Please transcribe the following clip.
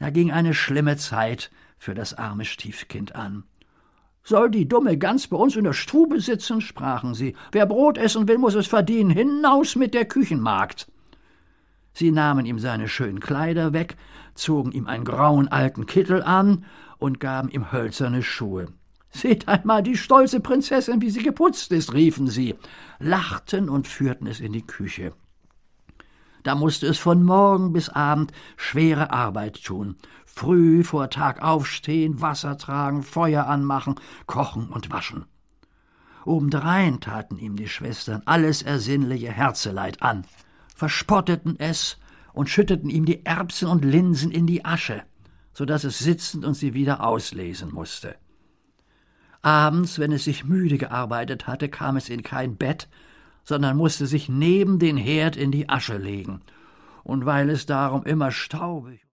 Da ging eine schlimme Zeit für das arme Stiefkind an. »Soll die dumme Gans bei uns in der Stube sitzen?« sprachen sie. »Wer Brot essen will, muss es verdienen. Hinaus mit der Küchenmagd!« Sie nahmen ihm seine schönen Kleider weg, zogen ihm einen grauen alten Kittel an und gaben ihm hölzerne Schuhe. »Seht einmal die stolze Prinzessin, wie sie geputzt ist«, riefen sie, lachten und führten es in die Küche. Da musste es von Morgen bis Abend schwere Arbeit tun, früh vor Tag aufstehen, Wasser tragen, Feuer anmachen, kochen und waschen. Obendrein taten ihm die Schwestern alles ersinnliche Herzeleid an, verspotteten es und schütteten ihm die Erbsen und Linsen in die Asche, so daß es sitzen und sie wieder auslesen musste. Abends, wenn es sich müde gearbeitet hatte, kam es in kein Bett, sondern musste sich neben den Herd in die Asche legen, und weil es darum immer staubig